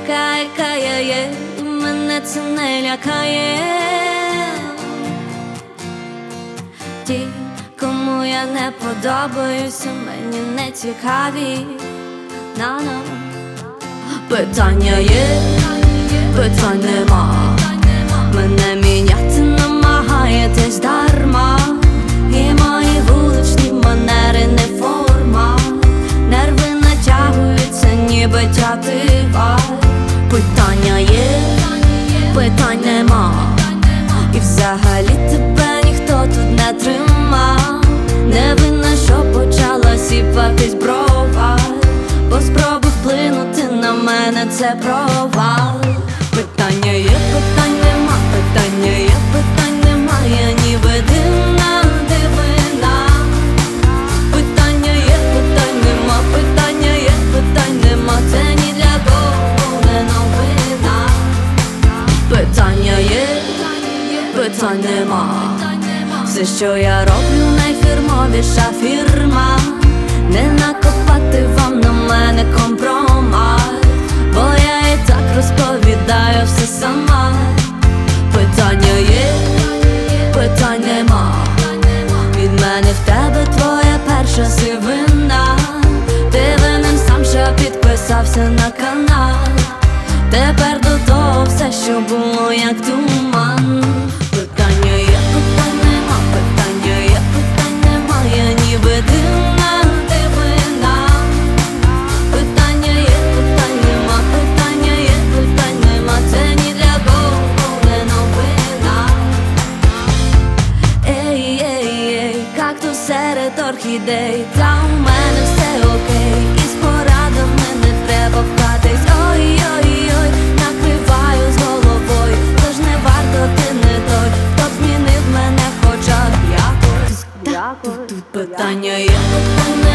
така, яка я є, і мене це не лякає. Ті, кому я не подобаюся, мені не цікаві. Питання є, питань нема. Мене міняти намагаєтесь дарма. І мої вуличні манери не форма. Нерви натягуються, ніби тятива. Питання є, питань нема. І взагалі тебе ніхто тут не тримав. Не винна, що почала сіпатись брова, бо спроби вплинути на мене — це провал. Питання є, питань нема, питання є, питань нема. Я ніби дивна дивина. Питання є, питань нема, питання є, питань нема. Це ні для кого не новина. Питання є, питань нема. Все, що я роблю, найфірмовіша фірма. Не накопати вам на мене компромат, бо я і так розповідаю все сама. Питання є, питань нема. Від мене в тебе твоя перша сивина. Ти винен сам, що підписався на канал. Тепер до того все, що було як туман. Питання є, питань нема, питання є, питань нема. Я ніби дивна дивина. Питання є, питань нема, питання є, питань нема. Це ні для кого не новина. Ей, ей, ей, кактус серед орхідей. Та у мене все окей, і з порадами не треба вкатись. Ой-ой-ой, накриваю з головою. Тож не варто, ти не той, хто б змінив мене хоча б якось. Тут питання є, питання